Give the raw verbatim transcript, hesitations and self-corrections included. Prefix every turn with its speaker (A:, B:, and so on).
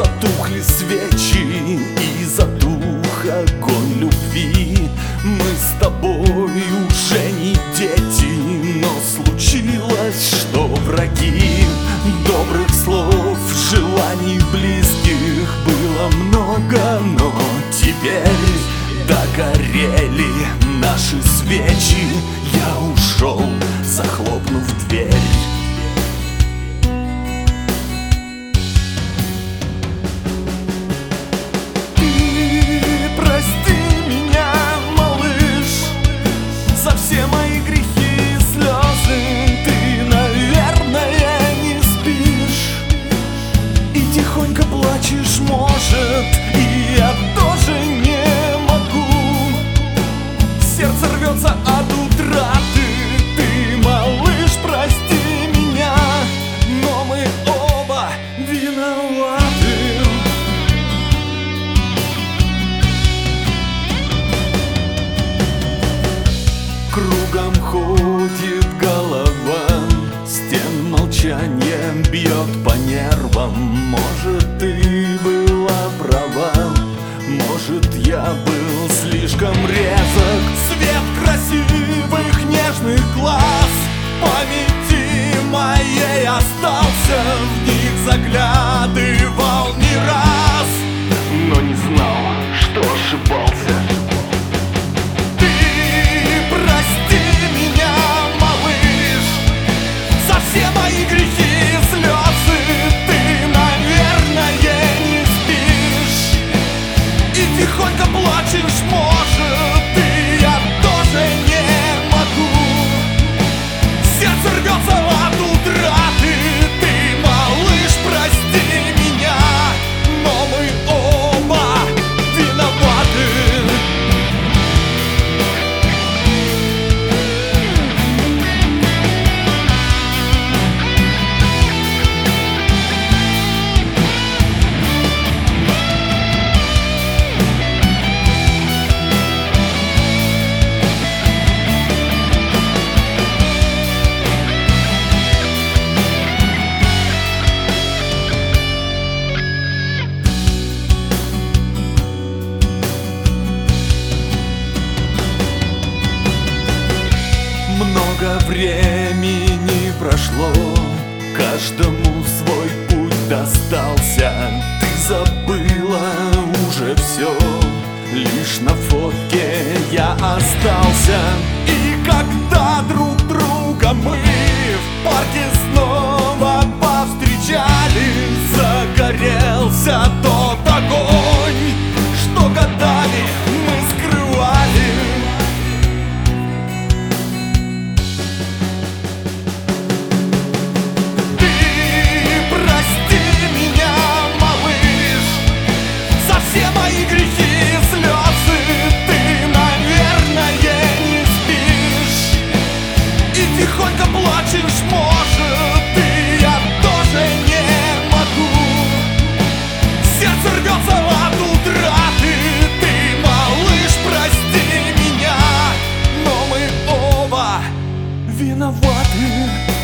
A: Потухли свечи и затух огонь любви. Мы с тобой уже не дети, но случилось, что враги. Добрых слов, желаний близких было много, но теперь догорели наши свечи. Я ушел, захлопнув дверь.
B: Все мои грехи и слезы, ты, наверное, не спишь и тихонько плачешь, может, и я тоже не могу. Сердце рвется от утраты, ты, малыш, прости меня, но мы оба виноваты.
A: Кругом ходит голова, стен молчанием бьет по нервам. Может, ты была права, может, я был слишком резок.
B: Свет красивых нежных глаз в памяти моей остался, в них заглядывал не раз,
A: но не знал, что ошибался.
B: Все мои грехи и слезы, ты, наверное, не спишь и тихонько плачешь, может, и я тоже не могу. Сердце рвется от утраты, ты, малыш, прости меня, но мы оба виноваты.
A: Много времени прошло, каждому свой путь достался. Ты забыла уже все, лишь на фотке я остался.
B: И когда друг друга мы в парке снова повстречались, загорелся тот огонь, что годами мы скрывали. Все мои грехи и слезы, ты, наверное, не спишь и тихонько плачешь, может, и я тоже не могу. Сердце рвется от утраты, ты, малыш, прости меня, но мы оба виноваты.